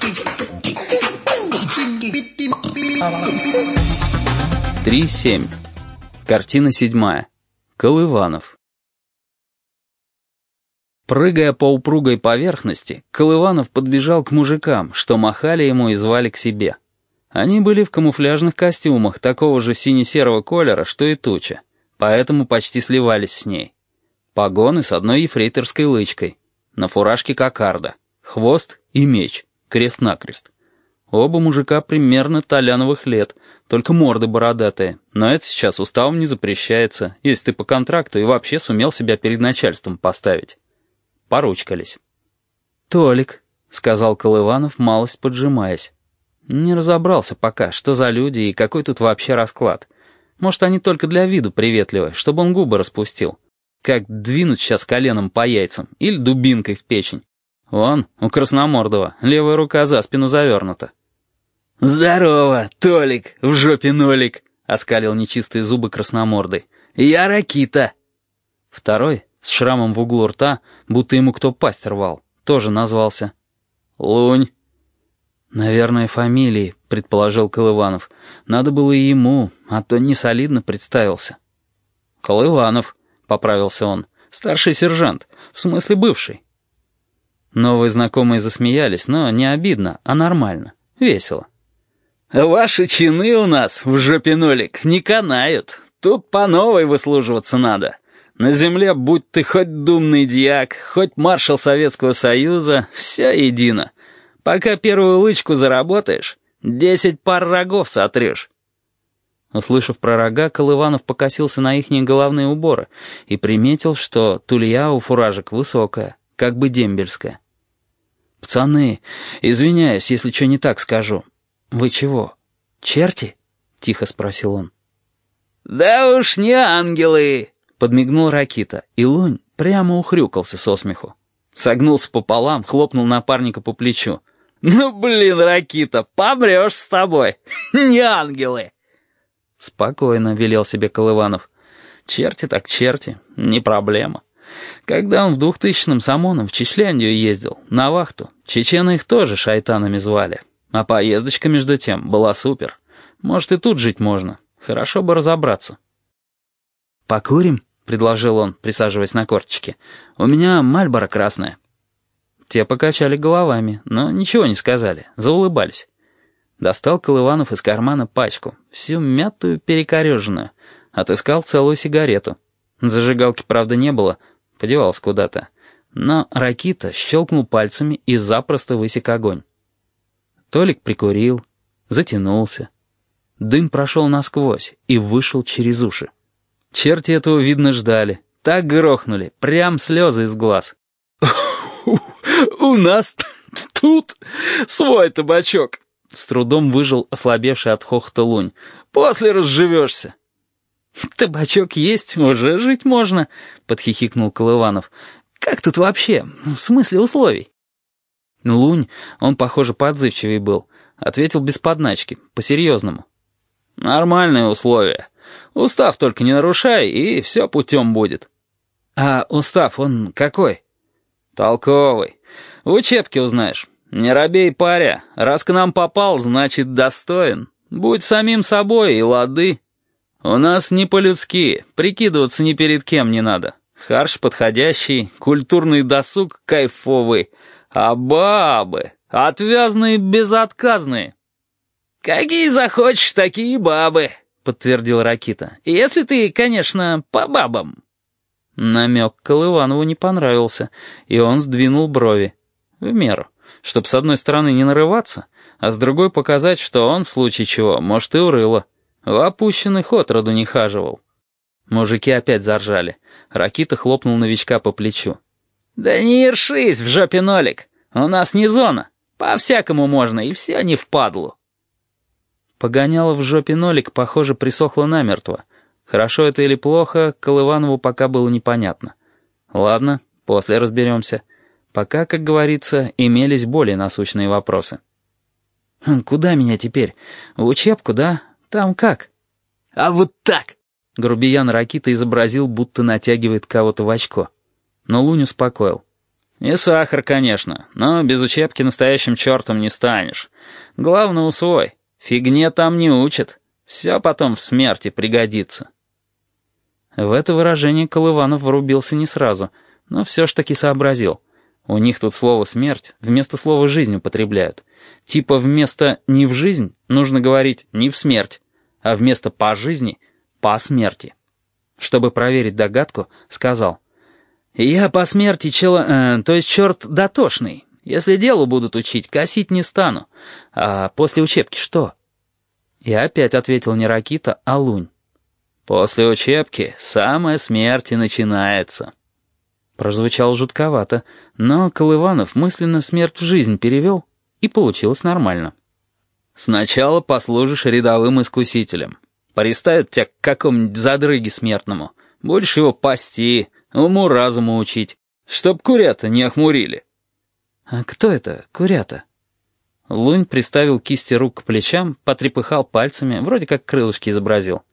3.7. Картина 7. Колыванов. Прыгая по упругой поверхности, Колыванов подбежал к мужикам, что махали ему и звали к себе. Они были в камуфляжных костюмах такого же сине-серого колера, что и туча, поэтому почти сливались с ней. Погоны с одной ефрейторской лычкой, на фуражке кокарда, хвост и меч, крест-накрест. Оба мужика примерно Толяновых лет, только морды бородатые, но это сейчас уставом не запрещается, если ты по контракту и вообще сумел себя перед начальством поставить. Поручкались. «Толик», — сказал Колыванов, малость поджимаясь. Не разобрался пока, что за люди и какой тут вообще расклад. Может, они только для виду приветливы, чтобы он губы распустил. Как двинуть сейчас коленом по яйцам или дубинкой в печень. Вон, у Красномордова левая рука за спину завернута. «Здорово, Толик, в жопе нолик», — оскалил нечистые зубы Красномордый. «Я Ракита». Второй, с шрамом в углу рта, будто ему кто пасть рвал, тоже назвался Лунь. «Наверное, фамилии», — предположил Колыванов. «Надо было и ему, а то не солидно представился». «Колыванов», — поправился он, — «старший сержант, в смысле бывший». Новые знакомые засмеялись, но не обидно, а нормально, весело. «Ваши чины у нас, в жопе нолик, не канают. Тут по новой выслуживаться надо. На земле, будь ты хоть думный дьяк, хоть маршал Советского Союза, все едино. Пока первую лычку заработаешь, 10 пар рогов сотрешь». Услышав про рога, Колыванов покосился на ихние головные уборы и приметил, что тулья у фуражек высокая, как бы дембельская. «Пацаны, извиняюсь, если что не так скажу. Вы чего, черти?» — тихо спросил он. «Да уж не ангелы!» — подмигнул Ракита, и Лунь прямо ухрюкался со смеху. Согнулся пополам, хлопнул напарника по плечу. «Ну, блин, Ракита, помрешь с тобой! Не ангелы!» «Спокойно», — велел себе Колыванов. «Черти так черти, не проблема. Когда он в 2000-м с ОМОНом в Чечляндию ездил, на вахту, чечены их тоже шайтанами звали. А поездочка, между тем, была супер. Может, и тут жить можно. Хорошо бы разобраться». «Покурим?» — предложил он, присаживаясь на корточки. «У меня Мальборо красная». Те покачали головами, но ничего не сказали, заулыбались. Достал Колыванов из кармана пачку, всю мятую, перекореженную. Отыскал целую сигарету. Зажигалки, правда, не было, подевалась куда-то. Но Ракита щелкнул пальцами и запросто высек огонь. Толик прикурил, затянулся. Дым прошел насквозь и вышел через уши. Черти этого, видно, ждали. Так грохнули, прям слезы из глаз. «У нас тут свой табачок», — с трудом выжил ослабевший от хохота Лунь. «После разживешься». «Табачок есть, уже жить можно», — подхихикнул Колыванов. «Как тут вообще, в смысле условий?» Лунь, он, похоже, поотзывчивый был, ответил без подначки, по-серьезному. «Нормальные условия. Устав только не нарушай, и все путем будет». «А устав, он какой?» «Толковый. В учебке узнаешь. Не робей, паря. Раз к нам попал, значит, достоин. Будь самим собой и лады. У нас не по-людски, прикидываться ни перед кем не надо. Харш подходящий, культурный досуг кайфовый. А бабы отвязные, безотказные». «Какие захочешь, такие бабы», — подтвердил Ракита. «Если ты, конечно, по бабам». Намек Колыванову не понравился, и он сдвинул брови. В меру, чтоб с одной стороны не нарываться, а с другой показать, что он, в случае чего, может и урыло. В опущенный ход роду не хаживал. Мужики опять заржали. Ракита хлопнул новичка по плечу. «Да не ершись в жопе нолик. У нас не зона. По-всякому можно, и все не впадлу». Погоняло в жопе нолик, похоже, присохло намертво. Хорошо это или плохо, Колыванову пока было непонятно. Ладно, после разберемся. Пока, как говорится, имелись более насущные вопросы. «Куда меня теперь? В учебку, да? Там как?» «А вот так!» Грубиян Ракита изобразил, будто натягивает кого-то в очко. Но Лунь успокоил. «Не сахар, конечно, но без учебки настоящим чертом не станешь. Главное, усвой. Фигне там не учат. Все потом в смерти пригодится». В это выражение Колыванов врубился не сразу, но все ж таки сообразил. У них тут слово «смерть» вместо слова «жизнь» употребляют. Типа вместо «не в жизнь» нужно говорить «не в смерть», а вместо «по жизни» — «по смерти». Чтобы проверить догадку, сказал: «Я по смерти то есть черт дотошный. Если делу будут учить, косить не стану. А после учебки что?» И опять ответил не Ракита, а Лунь. «После учебки самая смерть и начинается». Прозвучало жутковато, но Колыванов мысленно смерть в жизнь перевел, и получилось нормально. «Сначала послужишь рядовым искусителем. Приставят тебя к какому-нибудь задрыге смертному. Будешь его пасти, уму-разуму учить, чтоб курята не охмурили». «А кто это, курята?» Лунь приставил кисти рук к плечам, потрепыхал пальцами, вроде как крылышки изобразил.